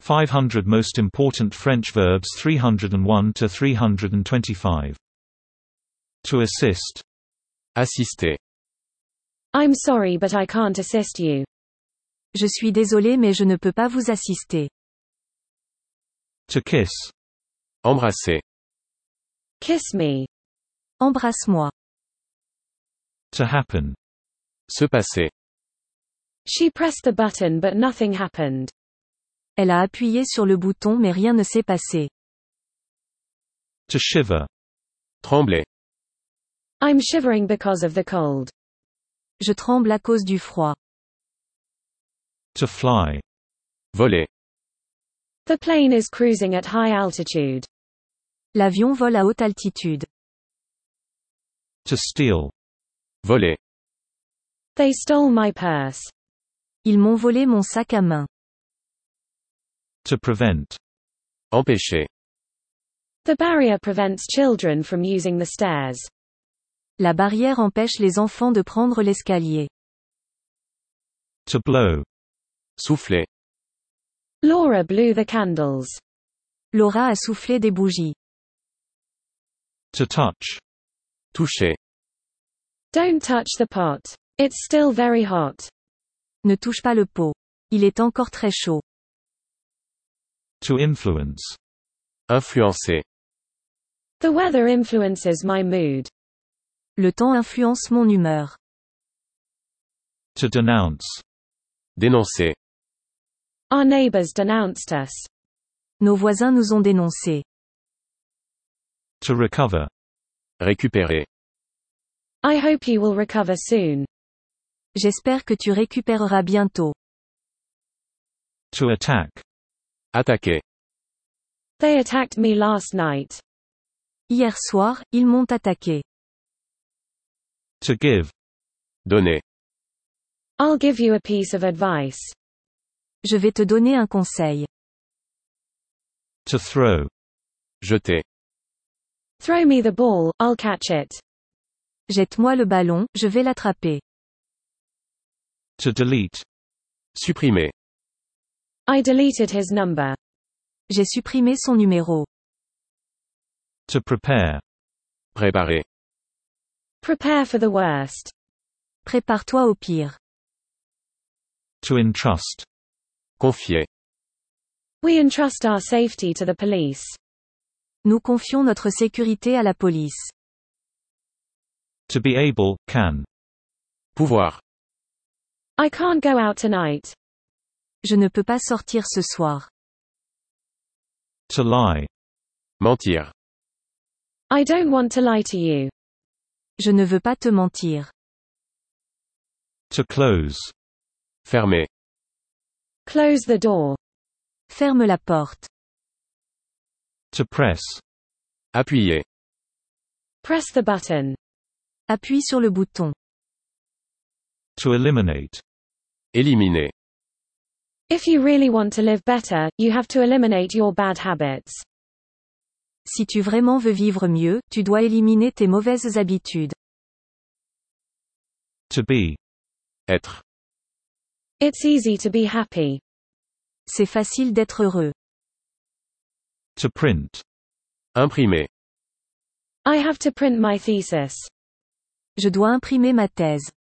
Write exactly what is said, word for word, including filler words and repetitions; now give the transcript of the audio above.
five hundred Most Important French Verbs three hundred one to three hundred twenty-five. To assist. Assister. I'm sorry but I can't assist you. Je suis désolé mais je ne peux pas vous assister. To kiss. Embrasser. Kiss me. Embrasse-moi. To happen. Se passer. She pressed the button but nothing happened. Elle a appuyé sur le bouton mais rien ne s'est passé. To shiver. Trembler. I'm shivering because of the cold. Je tremble à cause du froid. To fly. Voler. The plane is cruising at high altitude. L'avion vole à haute altitude. To steal. Voler. They stole my purse. Ils m'ont volé mon sac à main. To prevent. Empêcher. The barrier prevents children from using the stairs. La barrière empêche les enfants de prendre l'escalier. To blow. Souffler. Laura blew the candles. Laura a soufflé des bougies. To touch. Toucher. Don't touch the pot. It's still very hot. Ne touche pas le pot. Il est encore très chaud. To influence. Influencer. The weather influences my mood. Le temps influence mon humeur. To denounce. Dénoncer. Our neighbors denounced us. Nos voisins nous ont dénoncés. To recover. Récupérer. I hope you will recover soon. J'espère que tu récupéreras bientôt. To attack. Attaquer. They attacked me last night. Hier soir, ils m'ont attaqué. To give. Donner. I'll give you a piece of advice. Je vais te donner un conseil. To throw. Jeter. Throw me the ball, I'll catch it. Jette-moi le ballon, je vais l'attraper. To delete. Supprimer. I deleted his number. J'ai supprimé son numéro. To prepare. Préparer. Prepare for the worst. Prépare-toi au pire. To entrust. Confier. We entrust our safety to the police. Nous confions notre sécurité à la police. To be able, can. Pouvoir. I can't go out tonight. Je ne peux pas sortir ce soir. To lie. Mentir. I don't want to lie to you. Je ne veux pas te mentir. To close. Fermer. Close the door. Ferme la porte. To press. Appuyer. Press the button. Appuie sur le bouton. To eliminate. Éliminer. If you really want to live better, you have to eliminate your bad habits. Si tu vraiment veux vivre mieux, tu dois éliminer tes mauvaises habitudes. To be. Être. It's easy to be happy. C'est facile d'être heureux. To print. Imprimer. I have to print my thesis. Je dois imprimer ma thèse.